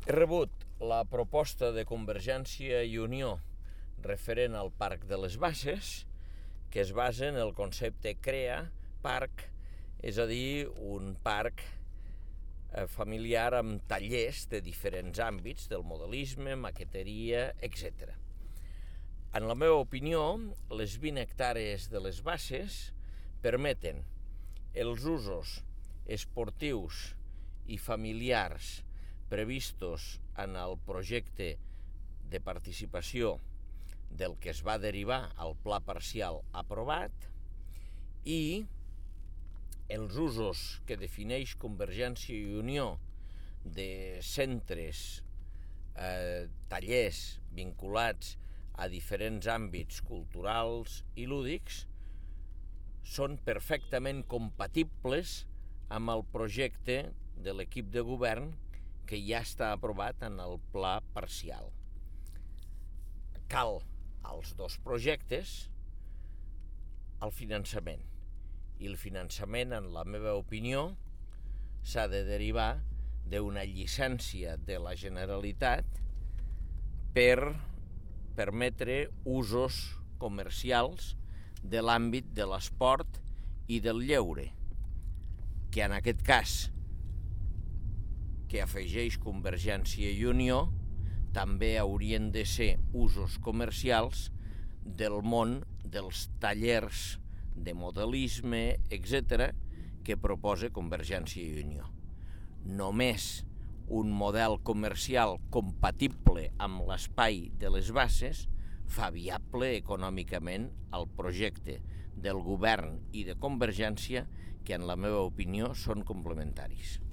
He rebut la proposta de Convergència i Unió referent al Parc de les Basses, que es basa en el concepte CREA-Parc, és a dir, un parc familiar amb tallers de diferents àmbits, del modelisme, maqueteria, etc. En la meva opinió, les 20 hectàrees de les Basses permeten els usos esportius i familiars previstos en el projecte de participació del que es va derivar al pla parcial aprovat i els usos que defineix Convergència i Unió de centres, tallers vinculats a diferents àmbits culturals i lúdics són perfectament compatibles amb el projecte de l'equip de govern que ja està aprovat en el pla parcial. Cal als dos projectes el finançament, i el finançament, en la meva opinió, s'ha de derivar d'una llicència de la Generalitat per permetre usos comercials de l'àmbit de l'esport i del lleure, que en aquest cas que afegeix Convergència i Unió també haurien de ser usos comercials del món dels tallers de modelisme, etc., que proposa Convergència i Unió. Només un model comercial compatible amb l'espai de les Basses fa viable econòmicament el projecte del govern i de Convergència, que en la meva opinió són complementaris.